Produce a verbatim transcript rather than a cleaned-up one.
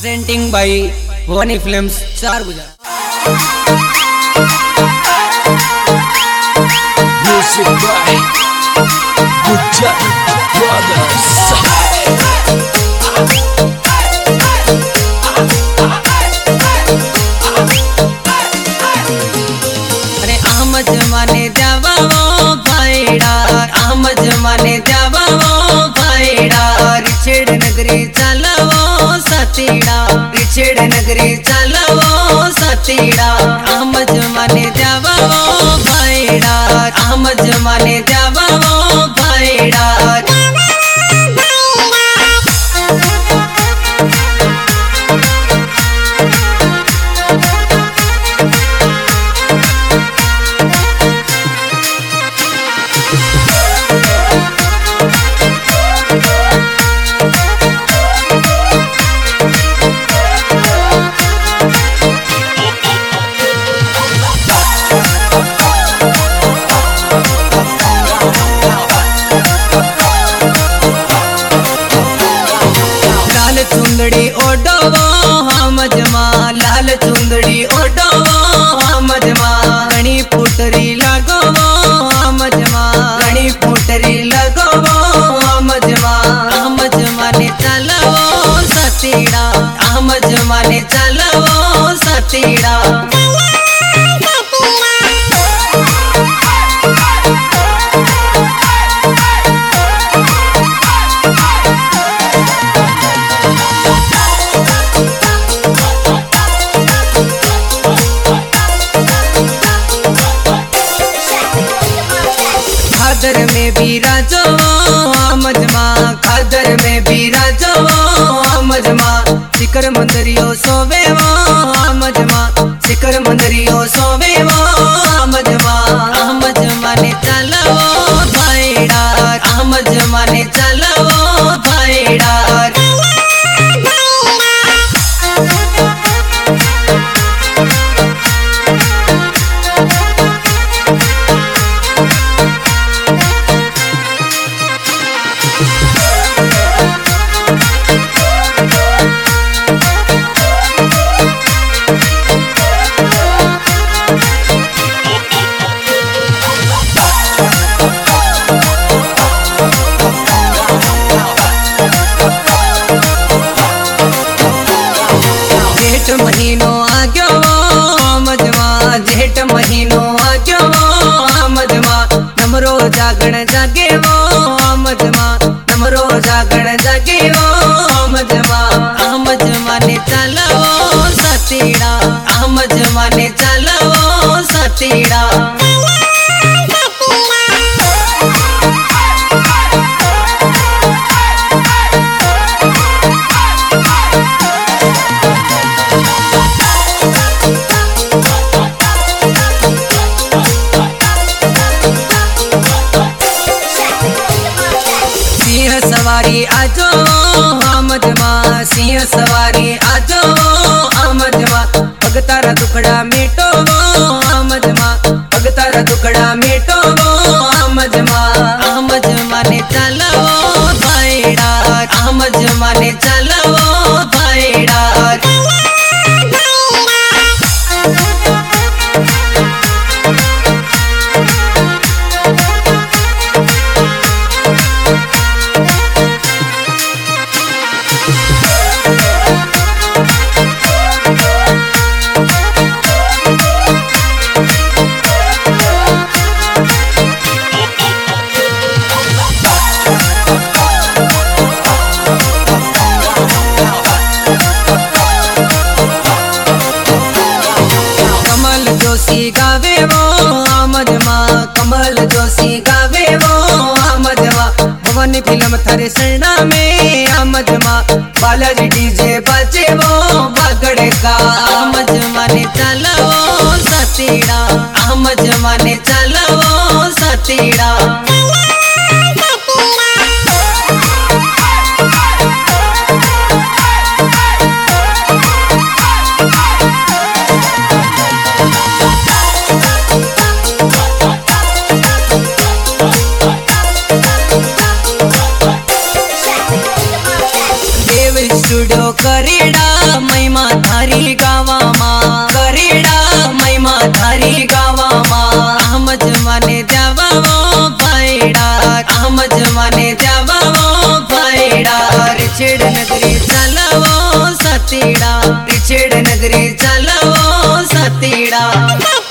presenting by Bhavani Films चार गुजर। Music by Gujar Brothers। अरे आम जमाने द्यावा वो भाईडा, आम जमाने द्यावा वो भाईडा, रिछेड नगरी चालवो सातीडा, रिछेड नगरी चालवो सातीडा, आम जमाने द्यावा वो भाईडा, आम जमाने द्यावा वो भाईडा। चुंदड़ी ओडोवो हम जमा, लाल चुंदड़ी ओडोवो हम जमा, घणी पुटरी लगोवो हम जमा, घणी पुटरी लगोवो हम जमा, हम जमाने चलवो सतीड़ा, हम जमाने चलवो सतीड़ा। खादर में भी राजो आमजमा, खादर में भी राजो आमजमा, शिखर मंदरियो सोवे वो आमजमा, शिखर मंदरियो सोवे वो आमजमा, आमजमा ने चलवो भाईडा, आमजमा ने चलवो भाईडा। जेठ महीनो आग्यो आमजमा, जेठ महीनो आग्यो आमजमा, नमरो जागण जागे वो आमजमा, नमरो जागण जागे वो आमजमा, आमजमा ने चलवो सतीड़ा, आमजमा ने चलवो सतीड़ा। सवारी आजो आमजमा, सिंह सवारी आजो आमजमा, भगतारा दुखड़ा मेटो आमजमा, भगतारा दुखड़ा मेटो आमजमा, आमजमा ने चलवो भाईडा, आमजमा ने चलवो भाईडा। जोशी गावे वो आमजमा, कमल जोशी गावे वो आमजमा, भवानी फिल्म थारे सरना में आमजमा, बालाजी डीजे बाजे वो बागड़े का, आमजमा ने चलवो सतीड़ा, आमजमा ने चलवो सतीड़ा। स्टूडियो करेड़ा गावावो फायडा रिचेड नगरी चालवो सातीडा रिचेड नगरी चालवो सातीडा।